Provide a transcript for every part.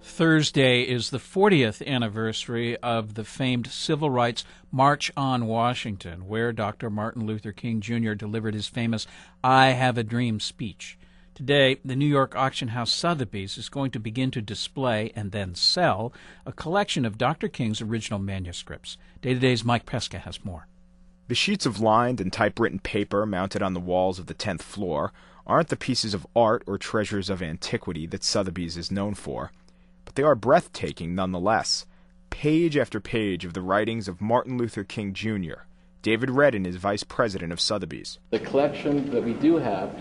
Thursday is the 40th anniversary of the famed Civil Rights March on Washington, where Dr. Martin Luther King Jr. delivered his famous "I Have a Dream" speech. Today, the New York auction house Sotheby's is going to begin to display and then sell a collection of Dr. King's original manuscripts. Day to Day's Mike Pesca has more. The sheets of lined and typewritten paper mounted on the walls of the 10th floor aren't the pieces of art or treasures of antiquity that Sotheby's is known for, but they are breathtaking nonetheless. Page after page of the writings of Martin Luther King Jr. David Redden is vice president of Sotheby's. The collection that we do have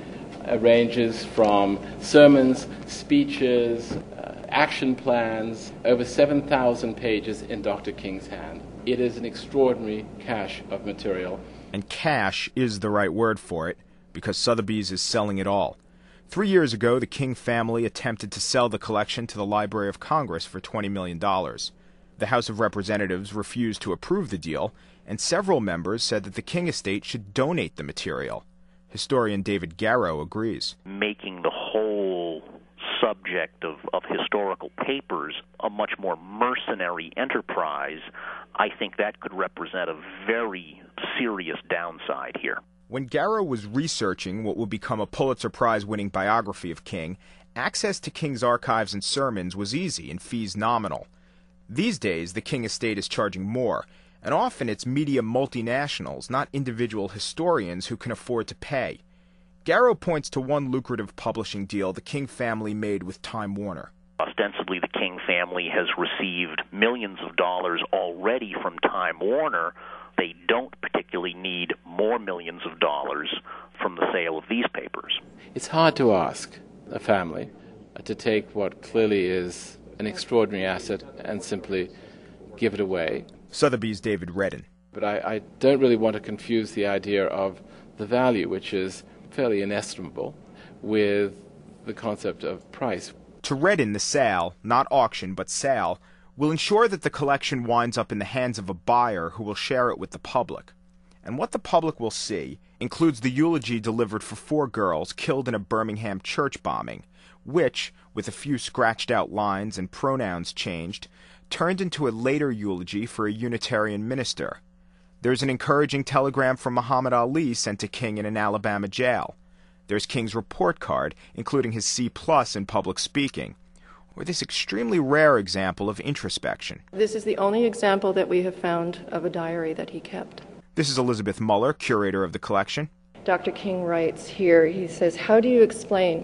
ranges from sermons, speeches, action plans, over 7,000 pages in Dr. King's hand. It is an extraordinary cache of material. And cache is the right word for it, because Sotheby's is selling it all. 3 years ago, the King family attempted to sell the collection to the Library of Congress for $20 million. The House of Representatives refused to approve the deal, and several members said that the King estate should donate the material. Historian David Garrow agrees. Making the whole subject of historical papers a much more mercenary enterprise, I think that could represent a very serious downside here. When Garrow was researching what would become a Pulitzer Prize-winning biography of King, access to King's archives and sermons was easy and fees nominal. These days, the King estate is charging more, and often it's media multinationals, not individual historians, who can afford to pay. Garrow points to one lucrative publishing deal the King family made with Time Warner. Ostensibly, the King family has received millions of dollars already from Time Warner. They don't particularly need more millions of dollars from the sale of these papers. It's hard to ask a family to take what clearly is an extraordinary asset and simply give it away. Sotheby's David Redden. But I don't really want to confuse the idea of the value, which is fairly inestimable, with the concept of price. To Redden, the sale, not auction but sale, will ensure that the collection winds up in the hands of a buyer who will share it with the public. And what the public will see includes the eulogy delivered for 4 girls killed in a Birmingham church bombing, which, with a few scratched-out lines and pronouns changed, turned into a later eulogy for a Unitarian minister. There's an encouraging telegram from Muhammad Ali sent to King in an Alabama jail. There's King's report card, including his C+ in public speaking, or this extremely rare example of introspection. This is the only example that we have found of a diary that he kept. This is Elizabeth Muller, curator of the collection. Dr. King writes here, he says, How do you explain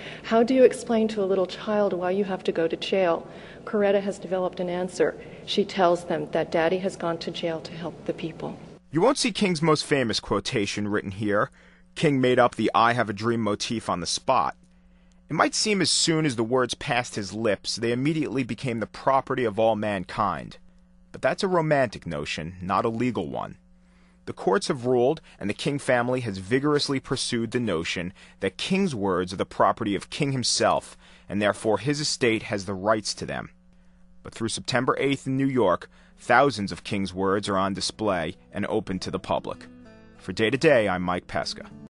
to a little child why you have to go to jail? Coretta has developed an answer. She tells them that Daddy has gone to jail to help the people. You won't see King's most famous quotation written here. King made up the "I have a dream" motif on the spot. It might seem as soon as the words passed his lips, they immediately became the property of all mankind. But that's a romantic notion, not a legal one. The courts have ruled, and the King family has vigorously pursued the notion that King's words are the property of King himself, and therefore his estate has the rights to them. But through September 8th in New York, thousands of King's words are on display and open to the public. For Day to Day, I'm Mike Pesca.